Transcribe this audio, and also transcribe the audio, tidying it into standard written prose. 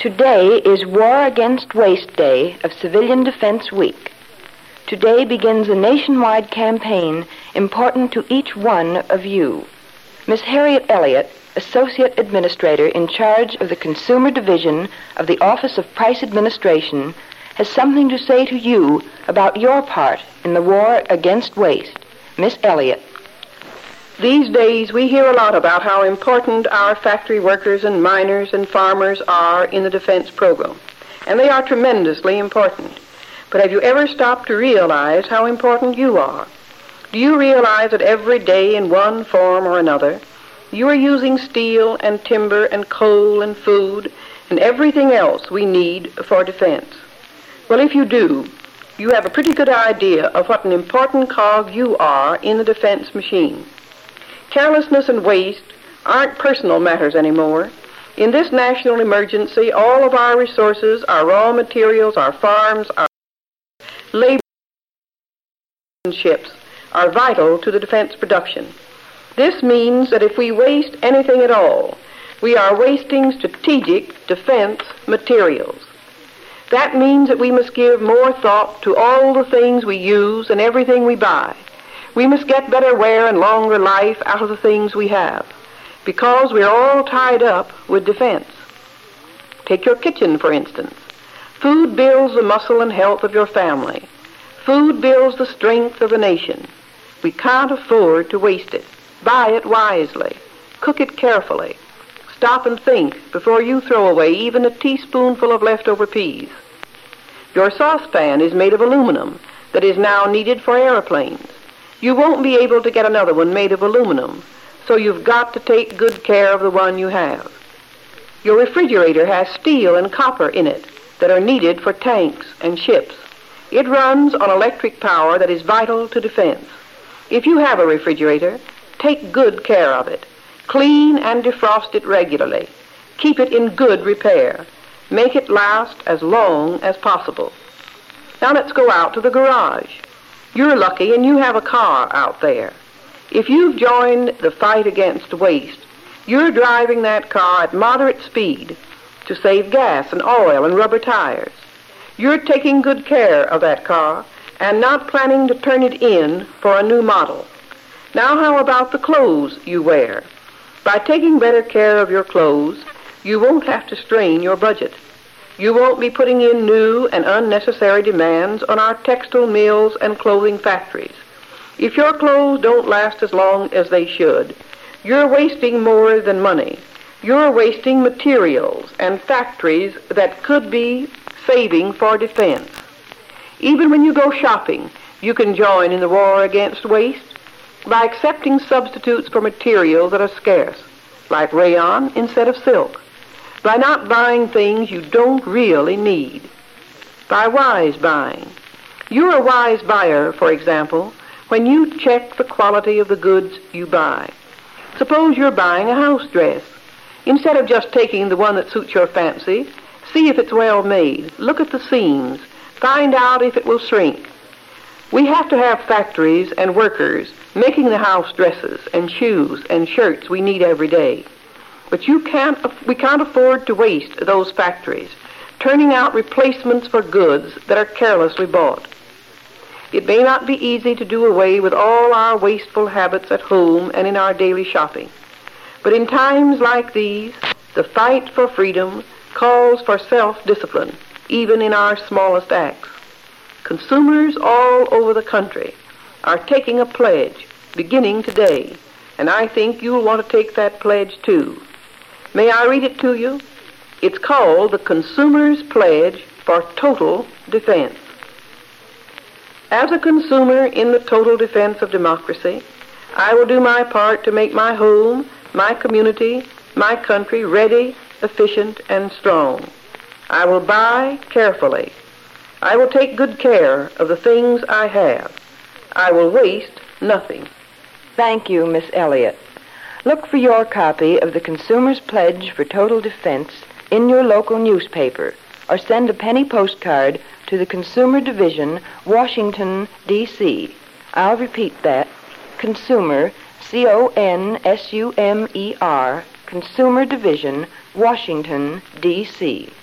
Today is War Against Waste Day of Civilian Defense Week. Today begins a nationwide campaign important to each one of you. Miss Harriet Elliott, Associate Administrator in charge of the Consumer Division of the Office of Price Administration, has something to say to you about your part in the war against waste. Miss Elliott. These days we hear a lot about how important our factory workers and miners and farmers are in the defense program. And they are tremendously important. But have you ever stopped to realize how important you are? Do you realize that every day in one form or another, you are using steel and timber and coal and food and everything else we need for defense? Well, if you do, you have a pretty good idea of what an important cog you are in the defense machine. Carelessness and waste aren't personal matters anymore. In this national emergency, all of our resources, our raw materials, our farms, our labor and ships are vital to the defense production. This means that if we waste anything at all, we are wasting strategic defense materials. That means that we must give more thought to all the things we use and everything we buy. We must get better wear and longer life out of the things we have, because we're all tied up with defense. Take your kitchen, for instance. Food builds the muscle and health of your family. Food builds the strength of the nation. We can't afford to waste it. Buy it wisely. Cook it carefully. Stop and think before you throw away even a teaspoonful of leftover peas. Your saucepan is made of aluminum that is now needed for airplanes. You won't be able to get another one made of aluminum, so you've got to take good care of the one you have. Your refrigerator has steel and copper in it that are needed for tanks and ships. It runs on electric power that is vital to defense. If you have a refrigerator, take good care of it. Clean and defrost it regularly. Keep it in good repair. Make it last as long as possible. Now let's go out to the garage. You're lucky and you have a car out there. If you've joined the fight against waste, you're driving that car at moderate speed to save gas and oil and rubber tires. You're taking good care of that car and not planning to turn it in for a new model. Now how about the clothes you wear? By taking better care of your clothes, you won't have to strain your budget. You won't be putting in new and unnecessary demands on our textile mills and clothing factories. If your clothes don't last as long as they should, you're wasting more than money. You're wasting materials and factories that could be saving for defense. Even when you go shopping, you can join in the war against waste by accepting substitutes for materials that are scarce, like rayon instead of silk. By not buying things you don't really need. By wise buying. You're a wise buyer, for example, when you check the quality of the goods you buy. Suppose you're buying a house dress. Instead of just taking the one that suits your fancy, see if it's well made. Look at the seams. Find out if it will shrink. We have to have factories and workers making the house dresses and shoes and shirts we need every day. But we can't afford to waste those factories, turning out replacements for goods that are carelessly bought. It may not be easy to do away with all our wasteful habits at home and in our daily shopping. But in times like these, the fight for freedom calls for self-discipline, even in our smallest acts. Consumers all over the country are taking a pledge, beginning today, and I think you'll want to take that pledge too. May I read it to you? It's called the Consumer's Pledge for Total Defense. As a consumer in the total defense of democracy, I will do my part to make my home, my community, my country ready, efficient, and strong. I will buy carefully. I will take good care of the things I have. I will waste nothing. Thank you, Miss Elliott. Look for your copy of the Consumer's Pledge for Total Defense in your local newspaper, or send a penny postcard to the Consumer Division, Washington, D.C. I'll repeat that. Consumer, C-O-N-S-U-M-E-R, Consumer Division, Washington, D.C.